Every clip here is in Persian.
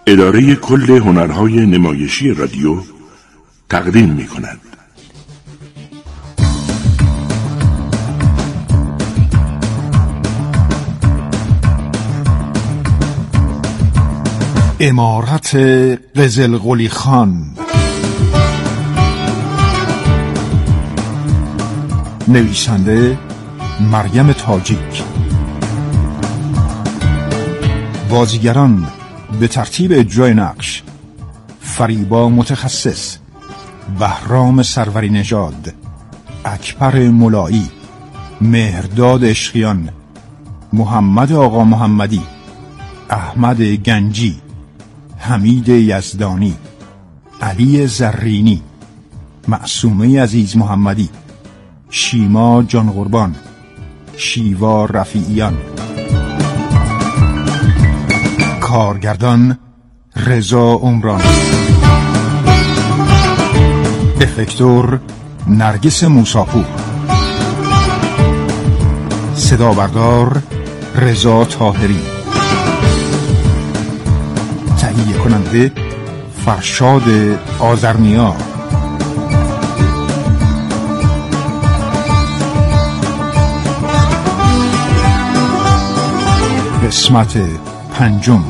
اداره کل هنرهای نمایشی رادیو تقدیم می‌کند. امارت قزلقلی خان. نویسنده مریم تاجیک. بازیگران به ترتیب اجرای نقش: فریبا متخصص، بهرام سروری نژاد، اکبر ملایی، مهرداد عشقیان، محمد آقا محمدی، احمد گنجی، حمید یزدانی، علی زرینی، معصومه عزیز محمدی، شیما جان قربان، شیوا رفیعیان. کارگردان رضا عمرانی. افکتور نرگس موساپور. صدا بردار رضا طاهری. تهیه کننده فرشاد آذرنیا. قسمت پنجم.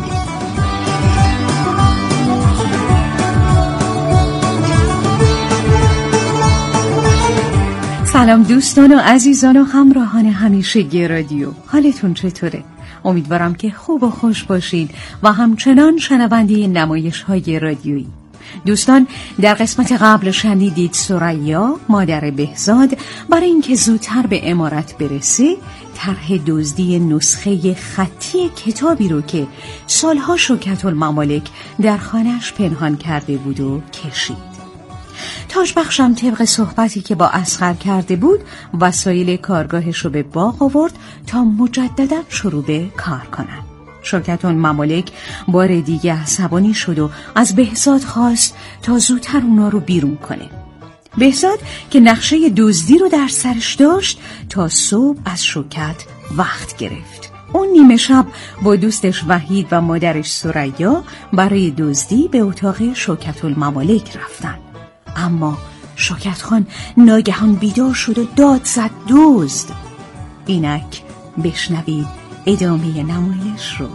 سلام دوستان و عزیزان و همراهان همیشگی رادیو، حالتون چطوره؟ امیدوارم که خوب و خوش باشید و همچنان شنونده نمایش‌های رادیویی. دوستان، در قسمت قبل شنیدید ثریا مادر بهزاد برای اینکه زودتر به امارت برسه طرح دزدی نسخه خطی کتابی رو که سالها شوکت‌الممالک در خانه‌اش پنهان کرده بود و کشید. تاجبخشم طبق صحبتی که با اصغر کرده بود وسایل کارگاهش رو به باغ آورد تا مجددا شروع به کار کنن. شوکت‌الممالک بار دیگه عصبانی شد و از بهزاد خواست تا زودتر اونا رو بیرون کنه. بهزاد که نقشه دزدی رو در سرش داشت تا صبح از شوکت وقت گرفت. اون نیمه شب با دوستش وحید و مادرش ثریا برای دزدی به اتاق شوکت‌الممالک رفتن. اما شوکت خان ناگهان بیدار شد و داد زد دزد. اینک بشنوید ادامه نمایش رو.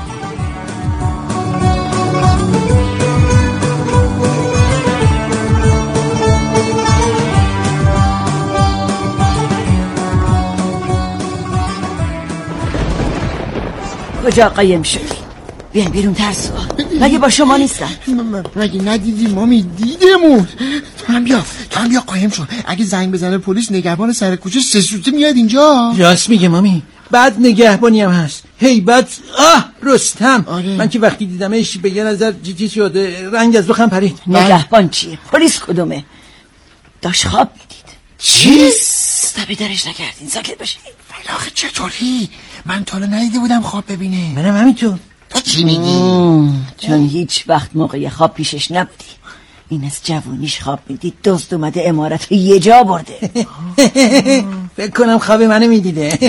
کجا قایم شدی؟ بیاین بیرون ترسو. مگه با شما نیستم؟ مگه ندیدی مامی؟ دیدمون. تو هم بیا قایم شو. اگه زنگ بزنه پلیس نگهبان سر کوچه 3 سوته میاد اینجا. راست میگه مامی، بعد نگهبانی هم هست. هیبت رستم. آره. من که وقتی دیدمش به یه نظر جیجی شده، رنگ از بخم پرید. نگهبان چیه؟ پلیس کدومه؟ داشت خواب میدید. چی؟ تبی درش نکردین، ساکت باشین. ولی آخه چطوری؟ من تا حالا ندیده بودم خواب ببینه. منم همینطور. تو چی میگی؟ چون هیچ وقت موقع خواب پیشش نبودی. این از جوونیش خواب میدید دزد اومده امارت یه جا برده. فکر کنم خواب منو میدیده.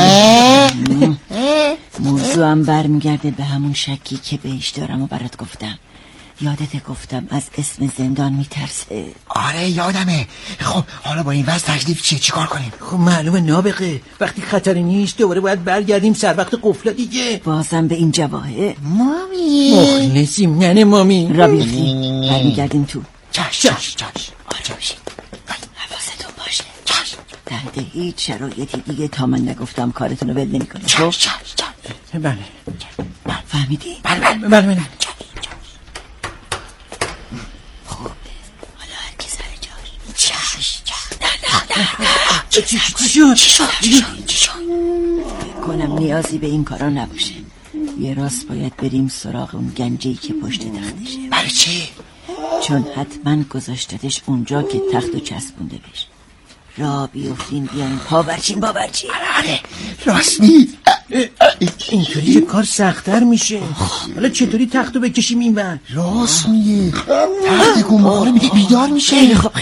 موضوعم برمیگرده به همون شکی که بهش دارم و برات گفتم. یادت گفتم از اسم زندان میترسه؟ آره یادمه. خب حالا با این وضع تکلیف چیه؟ چیکار کنیم؟ خب معلومه نابغه، وقتی خطری نیست دوباره باید برگردیم سر وقت قفله دیگه. بازم به این جواهه؟ مامی مخلصیم ننه مامی. را بیختی برمیگردیم تو. چش. آجا بشید، حواستون باشه. تحت هیچ شرایطی دیگه تا من نگفتم کارتون رو ول نمی کنه. چش. بله فهمیدی؟ بله. چی شد؟ کنم نیازی به این کارا نباشه. یه راست باید بریم سراغ اون گنجه‌ای که پشت تختشه. برای چی؟ چون حتما گذاشتدش اونجا که تختو چسبونده بشه. را بیفتین بیاین پاورچین. آره راست میگی. اینطوری که کار سخت‌تر میشه. حالا چطوری تختو بکشیم این ور؟ راست میگی. تخت گم بخوره بیدار میشه. خیلی خوب.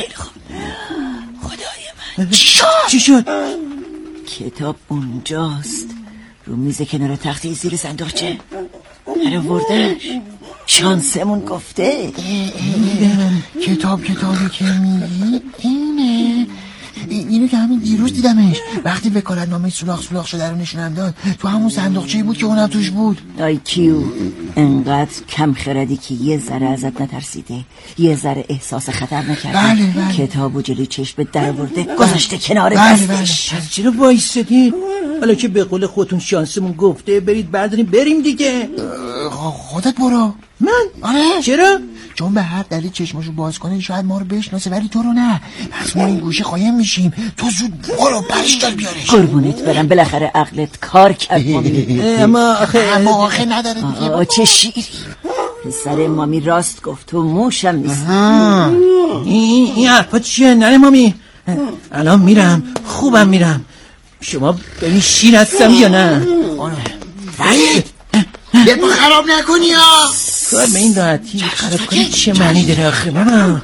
خدای من. چی شد؟ کتاب اونجاست، رو میز کنار تختی زیر صندوقچه. در آوردنش. شانسمون گفته. کتابی که میگی اینه. اینو که همین دیروز دیدمش وقتی وکالتنامه سولاخ شده رو نشونم داد. تو همون صندوقچه‌ای بود که اونم توش بود. کیو انقدر کم خردی که یه ذره ازت نترسیده، یه ذره احساس خطر نکرده. بله. کتابو جلوی چشمت در آورده گذاشته کنار دستش. چرا وایسادی؟ حالا که به قول خودتون شانسمون گفته برید برداریم بریم دیگه. خودت برو. من؟ آره. چرا؟ چون به هر دلیل چشماشو باز کنه شاید ما رو بشناسه ولی تو رو نه. پس ما این گوشه قایم میشیم. تو زود برو برش دار بیارش. قربونت برم بالاخره عقلت کار کرد. اما آخه نداره دیگه. چه شیری. پسر مامی راست گفت تو موشم نیست. این حرفا چیه؟ نه مامی الان میرم خوبم میرم. شما ببین شیر هستم یا نه؟ وحید یه خراب نکنی ها. کار به این راحتی خراب کنی چه معنی داره آخه ماما؟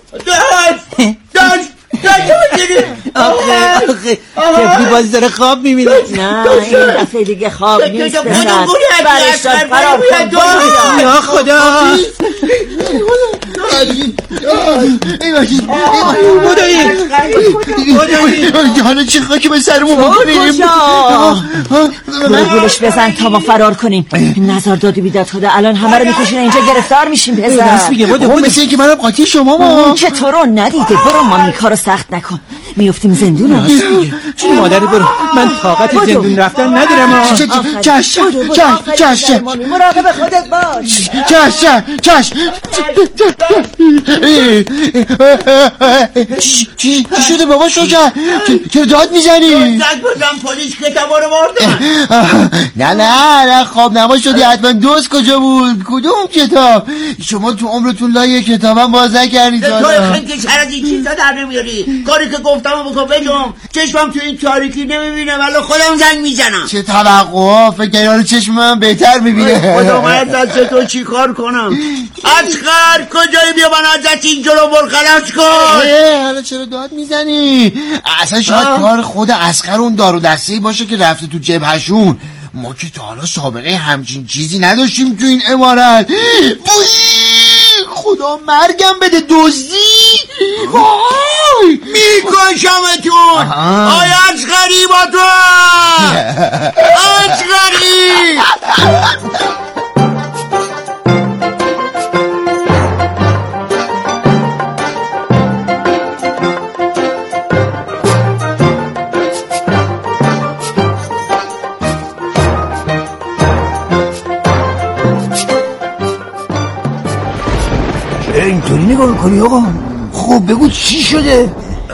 داشت آخه تفلی بازی داره خواب میبینه. نه این دفعه دیگه خواب نیست بسن برشتاد خراب کن. یا خدا حالا چه خاکی به سرمون بکنیم؟ گلش بزن تا ما فرار کنیم. نظر دادی بیداد خدا الان همه رو میکشین اینجا گرفتار میشیم. پسر مثل اینکه منم قاطی شما ما که تو رو ندیده. برو مامی کارو سخت نکن میفتیم زندون. چی مادری برو من طاقت زندون رفتن ندارم. چش مراقب خودت باش. چش چی شده بابا شجاع؟ چرا داد میزنی؟ زد بازم پلیس کتابا رو بردن. نه خواب نما شدی حتما. دوست کجا بود؟ کدوم کتاب؟ شما تو عمرتون لایه کتابم باز نکردید. تو خیلی چرا از این چیزا در نمیاری؟ کاری که گفتم بکن بجم. چشمم تو این تاریکی نمیبینه ولی خودم زنگ میزنم. چه توقع؟ فکر یارو چشم من بهتر میبینه. خدا من دست تو چی کار کنم؟ اصغر کجایی؟ بیا من ازت این جلو برخلاص کن. حالا چرا داد میزنی؟ اصلا شاید کار خود اصغر اون دارو دسته‌ای باشه که رفته تو جبهشون. ما که تا حالا سابقه همچین چیزی نداشتیم تو این عمارت. خدا مرگم بده دزدی. وای میکشمتون. آی اصغری با تو اصغری. اینطوری نگاه کنی آقا؟ خب بگو چی شده؟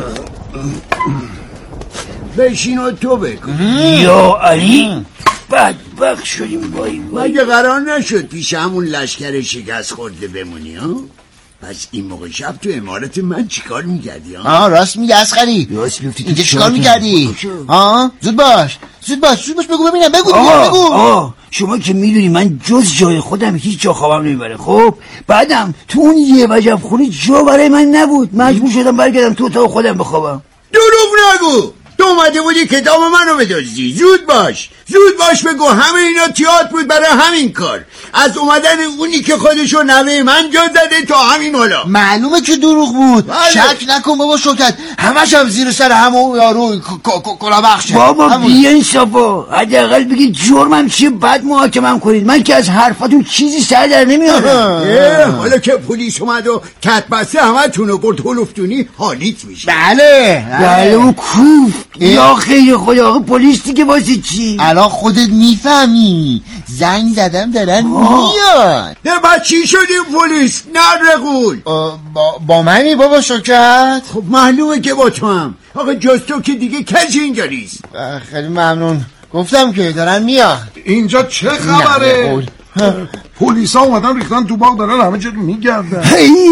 بشین و تو بکن. یا علی بدبخت شدیم بایی. مگه قرار نشد پیش همون لشکر شکست خورده بمونی ها؟ پس این موقع شب تو امارت من چیکار میکردی ها؟ راست میگه اصغری. اینجا چیکار میکردی؟ زود باش بگو ببینم. بگو شما که میدونی من جز جای خودم هیچ جا خوابم نمیبره. خب بعدم تو اون یه وجب خونه جا برای من نبود. مجبور شدم برگردم تو اتاق خودم بخوابم. دروغ نگو. تو اومده بودی کتاب منو بدزدی. زود باش بگو همه اینا تئاتر بود برای همین کار. از اومدن اونی که خودشو نوه من جا زده تا همین حالا. معلومه که دروغ بود. شک نکن بابا شوکت. همش هم زیر سر همون یارو کلابخشه. بابا بی‌انصافا حداقل بگید جرمم چیه بعد محاکمه‌ام کنید. من که از حرفاتون چیزی سر در نمیارم. حالا که پلیس اومد و کتبسته همتونو برد هلفتونی حالیت میشه. بله و کوف یا خیلی خدا. آقا پلیس دیگه واسه چی؟ الان خودت میفهمی. زنگ زدم دارن میاد. نه بعد چی شدی پلیس؟ نرگول با منی بابا شوکت. خب معلومه که با تو هم. آقا جز تو که دیگه کسی اینجا نیست. خیلی ممنون. گفتم که دارن میاد. اینجا چه خبره؟ پلیسا اومدن ریختن تو باغ دارن همه جا میگردن.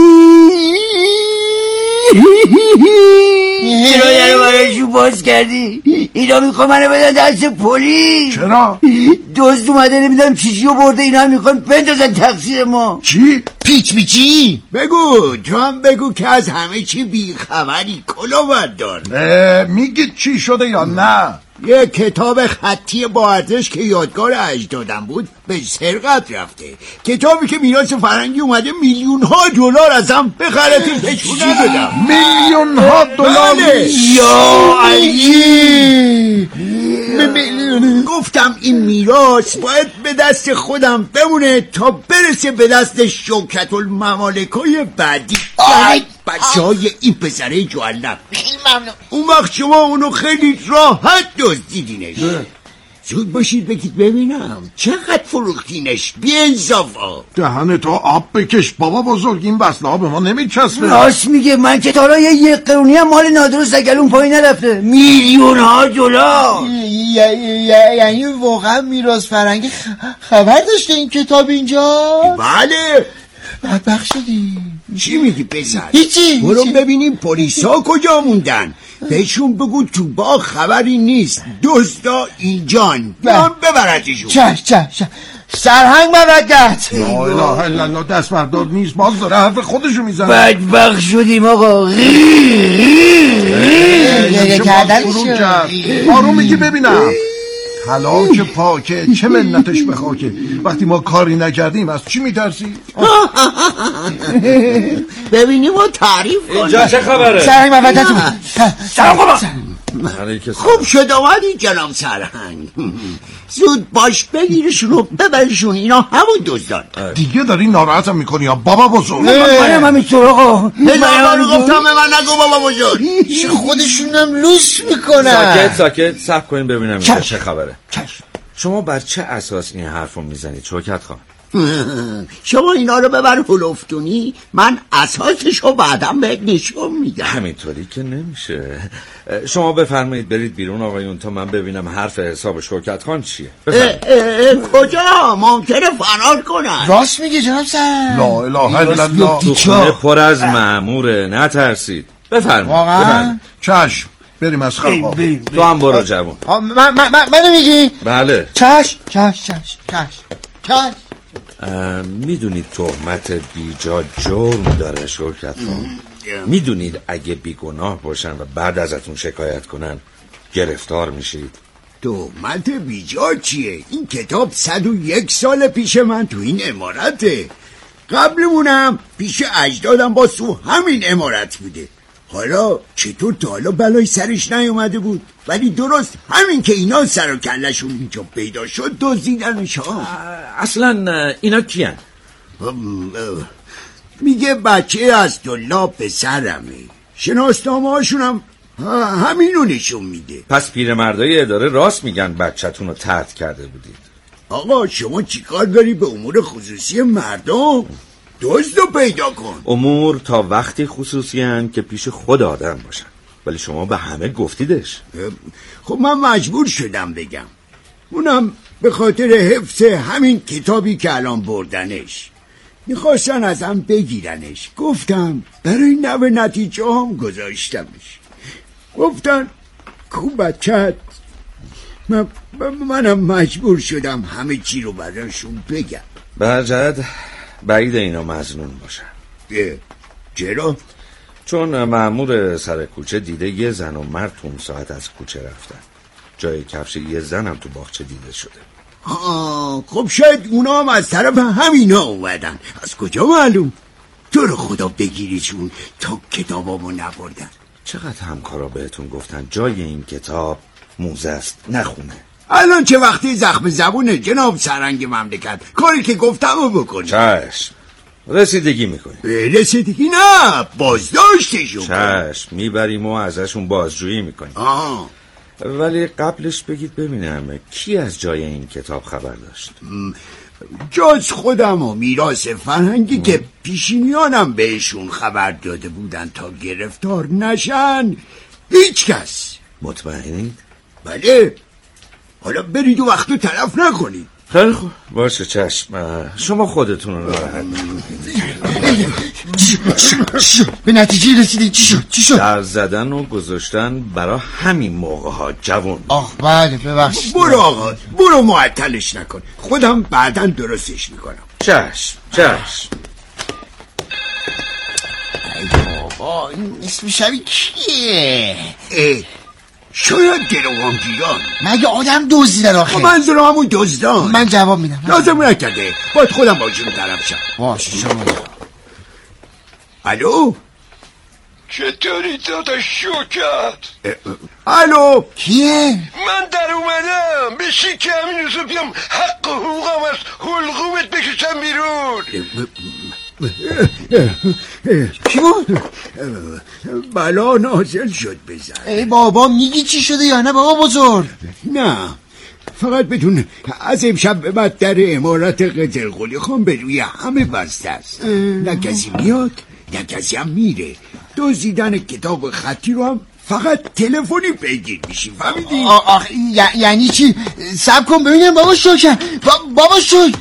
چرا در برایشو باز کردی؟ اینا میخوان منو بدن دست پلیس. چرا؟ دزد اومده نمیدونم چیزیو برده. اینا میخوان بندازن تقصیر ما. چی؟ پیچ بگو تو هم بگو که از همه چی بیخبری. کلو بردار. میگی چی شده یا نه؟ یه کتاب خطی با ارزش که یادگار اجدادم بود به سرقت رفته. کتابی که میراث فرهنگی اومده میلیون‌ها دلار ازم به غلطی نشون دادم. میلیون‌ها دلار؟ یا علی، گفتم این میراث باید به دست خودم بمونه تا برسه به دست شوکت الممالکای بعدی، بچه‌های این پسره جوالب. اون وقت شما اونو خیلی راحت دزدیدینش. زود باشید بگید ببینم چقدر فروختینش؟ بی انصافا. دهنه تا آب بکش بابا بزرگ، این بسله ها به ما نمیچسبه. راست میگه، من که تا حالا یه قرونی هم مال نادرست اگلون پایین نرفته. میلیون‌ها دلار. یعنی واقعا میراث فرهنگی خبر داشته این کتاب اینجا؟ بله. بدبخت شدی. چی میگی پسر؟ هیچی. برو ببینیم پلیسا کجا موندن. بهشون بگو تو باغ خبری نیست، دزدا اینجان، بیان ببرتشون. چش سرهنگ مودت. لا اله الا الله، دست بردار نیست، باز داره حرف خودشو میزنه. بدبخت شدیم آقا. آروم میگی ببینم. هلاک پاکه، چه منتش به خاکه. وقتی ما کاری نکردیم از چی میترسی؟ ببینیم و تعریف کن. اینجا چه خبره؟ سرهنگ مودتون. سلام بابا. خوب شد آمدی جناب سرهنگ. زود باش بگیرشون و ببرشون، اینا همون دزدان. دیگه داری ناراحتم میکنی یا بابا بزرگ؟ منم همینطور آقا. هزار گفتم به من نگو بابا بزرگ. خودشونم لوس میکنن. ساکت صبر کنین ببینم اینجا چه خبره. شما بر چه اساس این حرفو میزنید شوکت خان؟ شما اینا رو ببر هلوفتونی، من اساسشو بعدم بهت نشون میدم. همینطوری که نمیشه. شما بفرمایید برید بیرون آقایون تا من ببینم حرف حساب شوکت خان چیه. کجا؟ ممکنه فرار کنن. راست میگه جناب سر. لا اله الا الله. تو خونه پر از مأموره، نترسید. بفرمایید. چشم بریم از خراب. تو هم برو جوون. منو میگی؟ بله. چش. میدونید تهمت بیجا جرم داره شوکت خان؟ میدونید اگه بیگناه باشن و بعد ازتون شکایت کنن گرفتار میشید؟ تهمت بیجا چیه؟ این کتاب 101 سال پیش من تو این عمارته. قبلمونم پیش اجدادم با تو همین عمارت بوده. حالا چطور تا حالا بلای سرش نیومده بود؟ ولی درست همین که اینا سر و کلشون اینجا پیدا شد دزدیدنش ها. اصلا اینا کیان؟ میگه بچه از دلا پسرمه. شناسنامه هاشون هم همینو نشون میده. پس پیرمردای اداره راست میگن بچه‌تون رو طرد کرده بودید. آقا شما چیکار داری به امور خصوصی مردم؟ دزدو پیدا کن. امور تا وقتی خصوصی هن که پیش خود آدم باشن، ولی شما به همه گفتیدش. خب من مجبور شدم بگم، اونم به خاطر حفظ همین کتابی که الان بردنش. میخواستن ازم بگیرنش، گفتم برای نوع نتیجه هم گذاشتمش. گفتن کو بچت. منم مجبور شدم همه چی رو براشون بگم. برجد بعید اینا مظنون باشن. چرا؟ چون مأمور سر کوچه دیده یه زن و مرد تو اون ساعت از کوچه رفتن. جای کفش یه زن هم تو باغچه دیده شده. خب شاید اونا هم از طرف همینا اومدن. از کجا معلوم؟ تو رو خدا بگیریشون تا کتابامو نبردن. چقدر همکارا بهتون گفتن جای این کتاب موزه است نخونه. الان چه وقتی زخم زبونه جناب سرهنگ مملکت؟ کاری که گفتم رو بکنی. چشم رسیدگی میکنی. رسیدگی نه، بازداشتشون. چشم میبریم و ازشون بازجویی میکنیم. ولی قبلش بگید ببینم کی از جای این کتاب خبر داشت؟ جز خودم و میراث فرهنگی که پیشینیانم بهشون خبر داده بودن تا گرفتار نشن. هیچ کس. مطمئنید؟ بله. حالا برید و وقتو تلف نکنید. خیلی خوب باشه چشم. شما خودتون رو راحت به نتیجه رسیدی؟ چی شد؟ در زدن و گذاشتن برای همین موقع ها جوان. بله ببخشید. برو آقا برو، معطلش نکن، خودم بعداً درستش میکنم. چشم. ای بابا این اسم شبیه کیه؟ شاید گروگانگیران. مگه آدم دزدیدن آخه؟ منظورم همون دزدان. من جواب میدم. لازم نکرده، باید خودم باشون طرف شم. باشه شما. الو؟ چطوری داداش شوکت؟ الو؟ کیه؟ من در اومدم بشی که همین روزو بیام حق و حقوقم از حلقومت بکشم بیرون. کی بود؟ بلا نازل شد بزن. ای بابا میگی چی شده یا نه بابا بزرگ؟ نه فقط بدون از امشب به بعد در امارت قزلقلی خان به روی همه بسته است. نه کسی میاد نه کسی هم میره. دزدیدن کتاب خطی رو هم فقط تلفنی پیگیر میشیم. فهمیدی؟ یعنی چی؟ صبر کن ببینم بابا شوکن. بابا شوک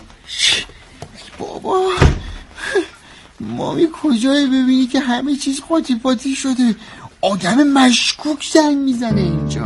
بابا مامی کجای ببینی که همه چیز قاطی پاتی شده. آدم مشکوک زنگ میزنه اینجا.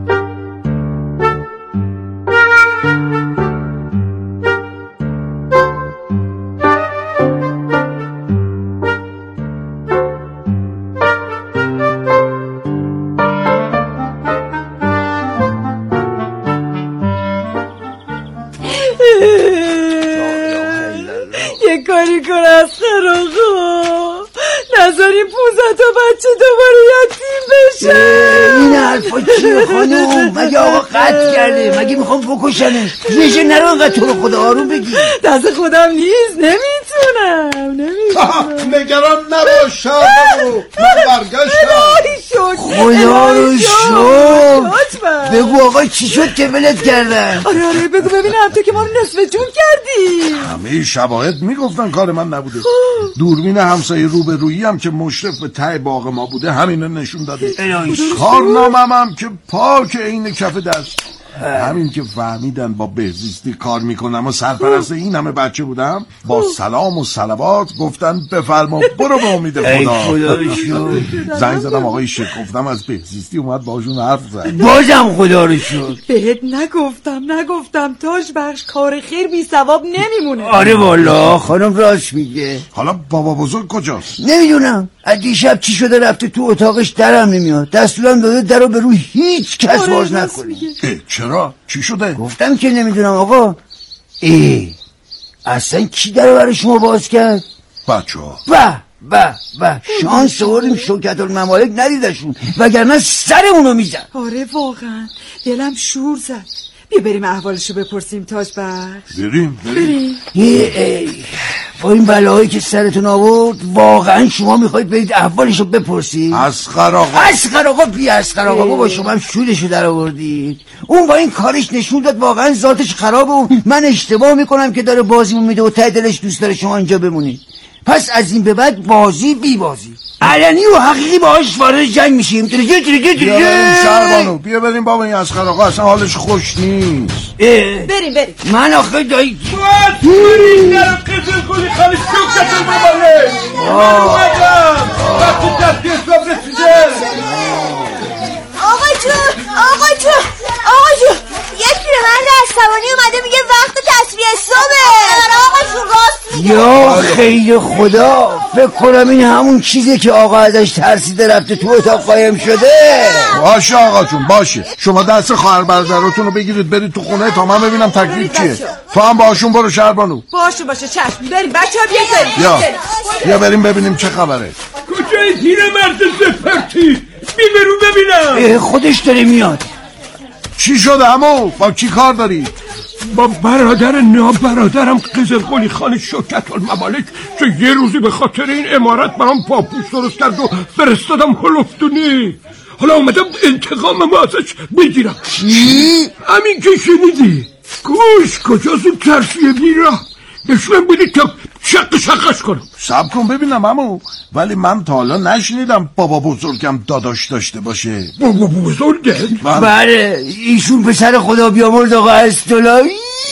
یه کاری کن از خراغا نذاریم 15 تا بچه دوباره یتیم بشه. این حرفا چیه خانوم؟ مگه آقا قتل کرده؟ مگه میخوام بکشنش؟ یه نرو انقدر تو رو خدا آروم بگی. دست خودم نیست نمیتونم. نگران نباش شاهدو، من برگشتم. خدا رو شکر. بگو آقا چی شد که ولت کردن؟ آره بگو ببینم تو که ما رو نصف جون کردی. همه شواهد میگفتن کار من نبوده. دوربین همسایه روبرویی هم که مشرف به ته باغ ما بوده همینو نشون داده. کارنامه‌م هم که پاک عین کف دست. همین که فهمیدن با بهزیستی کار میکنم و سرپرست این همه بچه بودم با سلام و صلوات گفتن بفرما برو به امید خدا. زنگ زدم آقای شیخ گفتم از بهزیستی اومد باشون حرف زد. بازم خدا رو شکر. بهت نگفتم تاج بخش کار خیر بی ثواب نمیمونه. آره والا خانم راست میگه. حالا بابا بزرگ کجاست؟ نمیدونم. از دیشب چی شده رفته تو اتاقش درم نمیاد. دستورم داده درو به روی هیچ کس باز نکنه. چرا؟ چی شده؟ گفتم که نمیدونم آقا. اصلا کی درو برای شما باز کرد؟ بچه‌ها. به شانس آوردیم شوکت الممالک ندیدشون وگرنه سرمونو میزن. آره واقعا دلم شور زد. بیا بریم احوالشو بپرسیم تاج بخش. بریم. با این بلاهایی که سرتون آورد واقعا شما میخواید برید احوالشو بپرسید؟ اسقر آقا بابا شما هم شودشو در آوردید. اون با این کارش نشون داد واقعا ذاتش خرابه و من اشتباه میکنم که داره بازیمون میده و ته دلش دوست داره شما اینجا بمونید. پس از این به بعد بازی بی بازی علنی و حقیقی باهاش وارد جنگ میشیم. بیا بریم بابا این اسقر آقا اصلا حالش خوش نیست. بریم من آخه دایی بریم در قزلقلی خالی شوکت الممالک. وقتی دستی حساب رسیده. آقا جون یک پیرمرد عصبانی اومده میگه وقت تصفیه صبح. آقا جون راست میگه. یا خیر خدا فکر کنم این همون چیزه که آقا ازش ترسیده رفته تو اتاق قایم شده. باشه آقا جون باشه. شما دست خواهر برادراتون رو بگیرید برید تو خونه تا من ببینم تکلیف چیه. تو هم باشون برو شهربانو. باشه چشم. بریم بچه‌ها بیا بریم ببینیم چه خبره. کجای پیرمرد زفرتی؟ برو ببینم. خودش داره میاد. چی شده عمو؟ با کی کار داری؟ با برادر نابرادرم قزلقلی خان شوکت الممالک که یه روزی به خاطر این امارت برام پاپوش درست کرد و فرستادم هلفتونی. حالا اومدم انتقام ازش بگیرم. چی؟ همین که شنیدی. گوش کجاست اون ترسیه بیرا؟ نشونم بدید تا شقش کنم. صبر کن ببینم عمو. ولی من تا حالا نشنیدم بابا بزرگم داداش داشته باشه. بابا بزرگت؟ بله ایشون پسر خدا بیامرد آقا استولایی.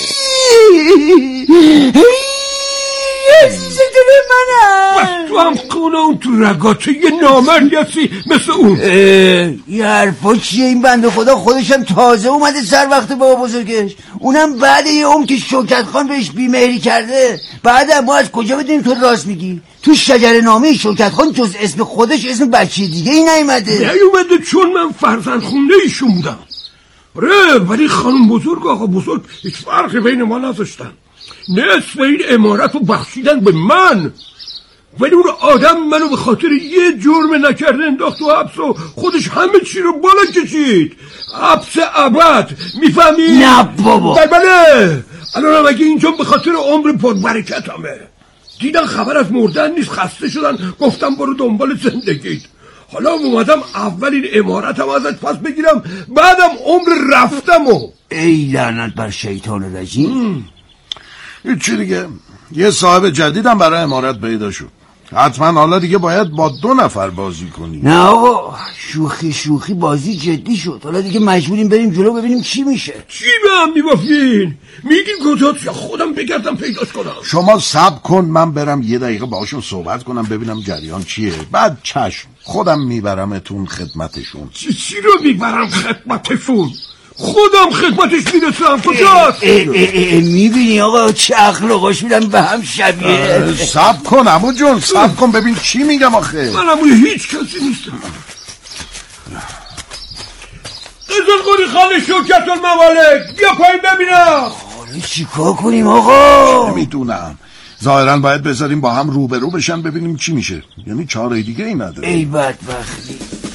بس تو هم خونه اون تو رگاته یه نامردی هستی مثل اون. یه حرفا چیه این بنده خدا؟ خودشم تازه اومده سر وقت بابا بزرگش، اونم بعد یه که شوکت خان بهش بیمهری کرده. بعد ما از کجا بدونیم تو راست میگی؟ تو شجره نامه شوکت خان جز اسم خودش اسم بچه دیگه ای نیومده. چون من فرزند خونده ایشون بودم. ولی خانم بزرگ آقا بزرگ هیچ فرقی بین ما نذاشتن. نصف این امارت رو بخشیدن به من، ولی اون آدم منو به خاطر یه جرم نکرده انداخت تو حبس و خودش همه چی رو بالا کشید. حبس ابد، میفهمی؟ نه بابا. بله الان اگه اینجا به خاطر عمر پربرکتمه. دیدن خبر از مردن نیست، خسته شدن، گفتم برو دنبال زندگیت. حالا اومدم اول این امارتم ازت پس بگیرم، بعدم عمر رفتم و ای لعنت بر شیطان رجیم. چی دیگه؟ یه صاحب جدیدم برای امارت پیدا شد. حتما حالا دیگه باید با 2 نفر بازی کنی. نه آقا، شوخی بازی جدی شد. حالا دیگه مجبوریم بریم جلو ببینیم چی میشه. چی به هم میبافین؟ میگین کجاست یا خودم بگردم پیداش کنم؟ شما صبر کن، من برم یه دقیقه باهاشون صحبت کنم ببینم جریان چیه، بعد چشم خودم میبرمتون خدمتشون. چی رو میبرم خدمتشون؟ خودم خدمتش میرسم. کجاست؟ میبینی آقا چه اخلاقاش میدم به هم شبیه. صبر کن عمو جون، صبر کن ببین چی میگم آخه. من عموی هیچ کسی نیستم. قزلقلی خان شوکت الممالک، بیا پایین ببینم. حالا چی کار کنیم آقا؟ نمیدونم، ظاهرا باید بذاریم با هم روبرو بشن ببینیم چی میشه. یعنی چاره دیگه ای نداره. ای بدبختی.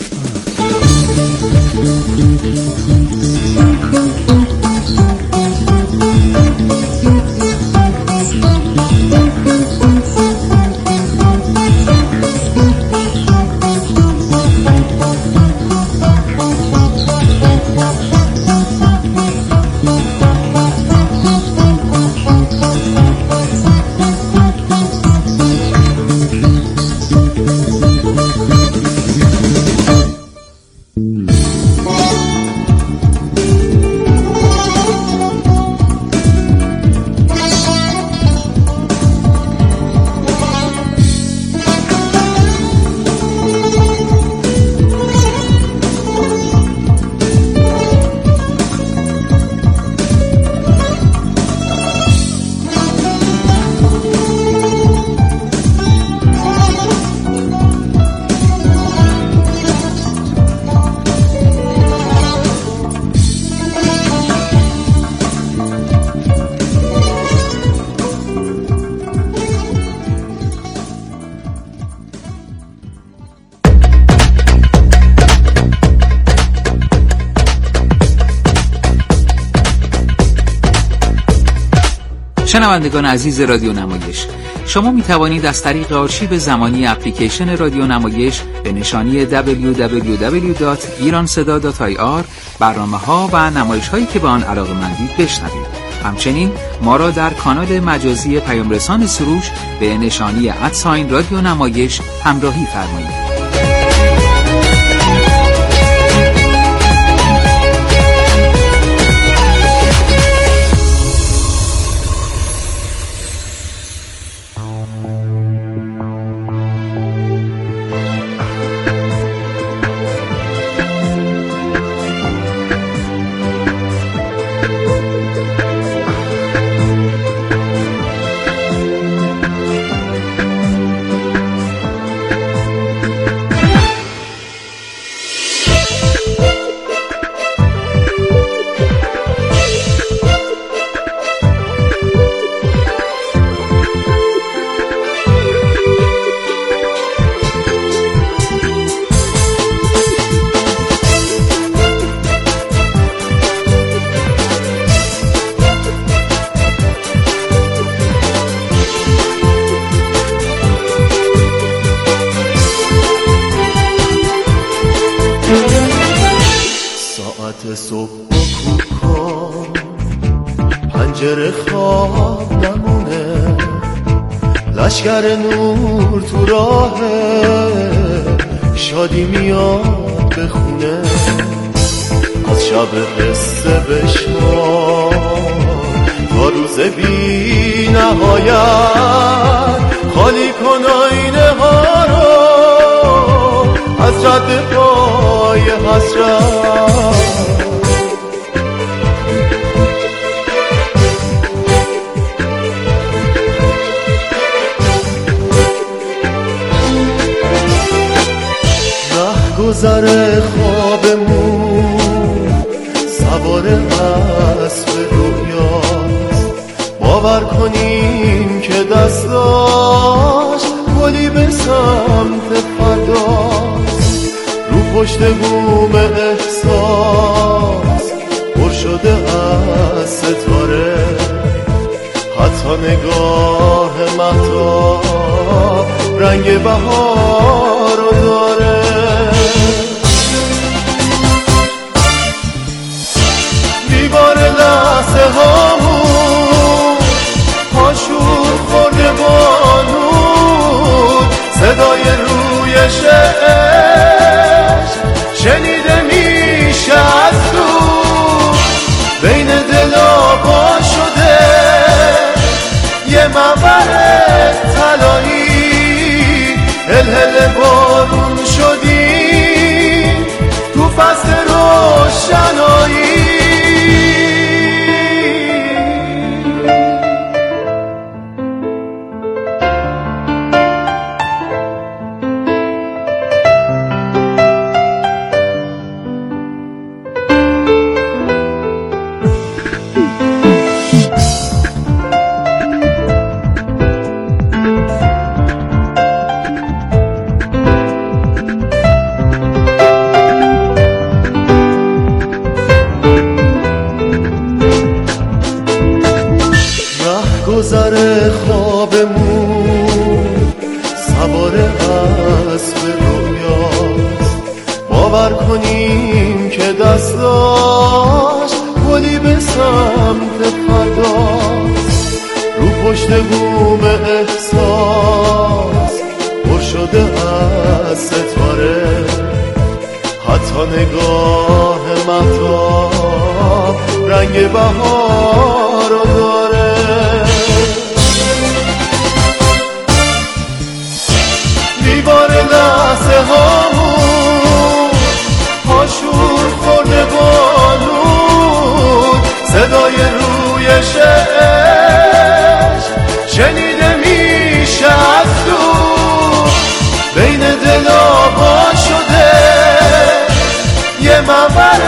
شنوندگان عزیز رادیو نمایش، شما می توانید از طریق آرشیو زمانی اپلیکیشن رادیو نمایش به نشانی www.iranseda.ir برنامه‌ها و نمایش‌هایی که به آن علاقه‌مندید بشنوید. همچنین ما را در کانال مجازی پیامرسان سروش به نشانی @رادیو نمایش همراهی فرمایید. صبح کن پنجره خواب نمونه، لشگر نور تو راه شادی میاد به خونه، از شب قصه بشمار تا روز بی نهایت، خالی کن آینه ها رو از جاده پای حسرت. رهگذر خوابمون سوار اسب رویاست. باور کنیم که دستاش گلی به سمت فرداست. رو پشت بوم احساس پر شده از ستاره، حتی نگاه مهتاب رنگ بهار رو داره. دیوار لحظه هامون پاشون خورده بانون، صدای رویشش شنیده میشه از دور. بین دلا با شده یه منور طلایی، هل بارون شدی تو فصل روشنایی. رهگذر خوابمون سوار اسب رویاست. باور کنیم که دستاش گلی به سمت فرداست. رو پشت بوم احساس پر شده از ستاره، حتی نگاه مهتاب رنگ بهار رو داره. دیوار لحظه هامون پاشون خورده بانون، صدای رویشش شنیده میشه از دور. بین دلا با شده یه منور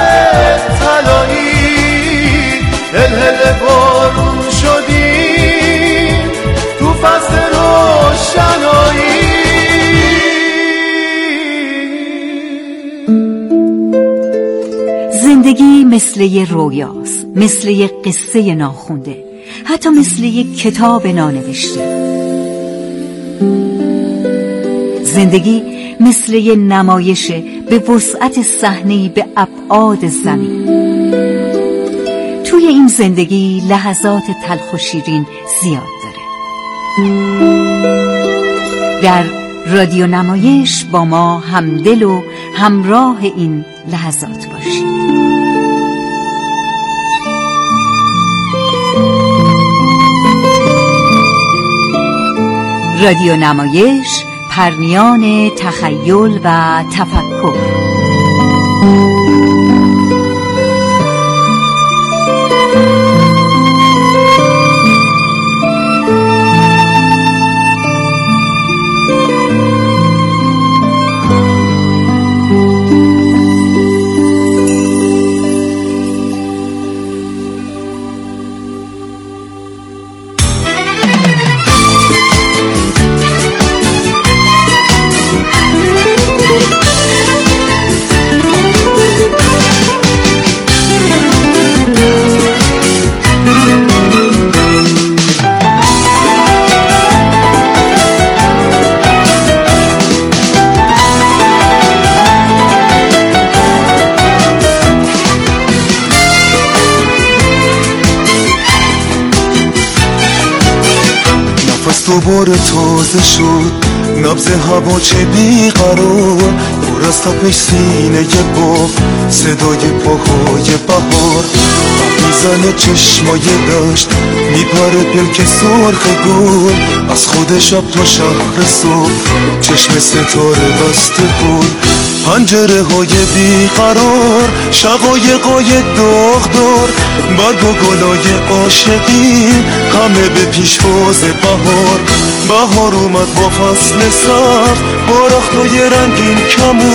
طلایی، هل بارون شدی تو فصل روشنایی. زندگی مثل یه رویاست، مثل یه قصه ناخونده، حتی مثل یه کتاب نانوشته. زندگی مثل یه نمایشه به وسعت صحنه‌ای به ابعاد زمین. توی این زندگی لحظات تلخ و شیرین زیاد داره. در رادیو نمایش با ما همدل و همراه این لحظات باشید. رادیو نمایش، پرمیان تخیل و تفکر. دوباره تازه شد نبض هوا چه بیقرار، پر از تپش سینه باغ، صدای پاهای بهار میزنه چشمای دشت، میپره پلک سرخ گل از خود شب تا شهر صبح، چشم ستاره بسته بود، پنجره های بیقرار، شقایقای داغدار، برگ و گلای عاشقی همه به پیشواز بهار. بهار اومد با فصل سرد، با رختای رنگین کمون،